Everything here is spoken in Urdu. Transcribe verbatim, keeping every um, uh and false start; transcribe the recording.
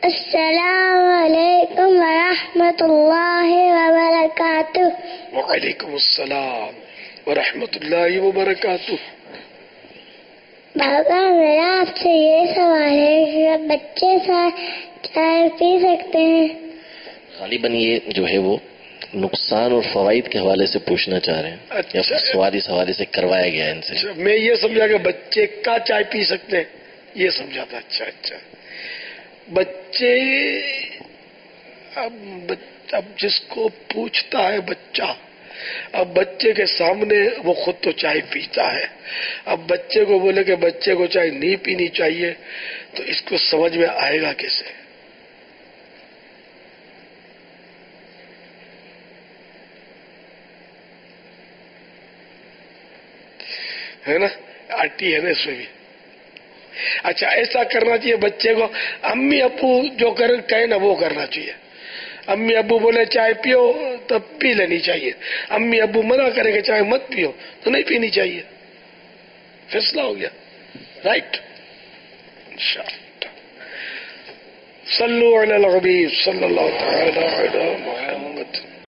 السلام علیکم ورحمۃ اللہ وبرکاتہ. وعلیکم السلام ورحمۃ اللہ وبرکاتہ. بابا میرا آپ سے یہ سوال ہے کہ بچے ساتھ چائے پی سکتے ہیں؟ غالباً یہ جو ہے وہ نقصان اور فوائد کے حوالے سے پوچھنا چاہ رہے ہیں. اچھا. یا سوال اس حوالے سے کروایا گیا ان سے. اچھا. میں یہ سمجھا کہ بچے کا چائے پی سکتے ہیں، یہ سمجھا تھا. اچھا اچھا. بچے اب اب جس کو پوچھتا ہے بچہ، اب بچے کے سامنے وہ خود تو چائے پیتا ہے، اب بچے کو بولے کہ بچے کو چائے نہیں پینی چاہیے تو اس کو سمجھ میں آئے گا کیسے؟ ہے نا، آٹی ہے نا اس میں بھی. اچھا ایسا کرنا چاہیے بچے کو، امی ابو جو کر کہیں نا وہ کرنا چاہیے. امی ابو بولے چائے پیو تو پی لینی چاہیے، امی ابو منع کرے کہ چائے مت پیو تو نہیں پینی چاہیے. فیصلہ ہو گیا. رائٹ. انشاءاللہ. صلو علی الحبیب صلی اللہ تعالی علی محمد.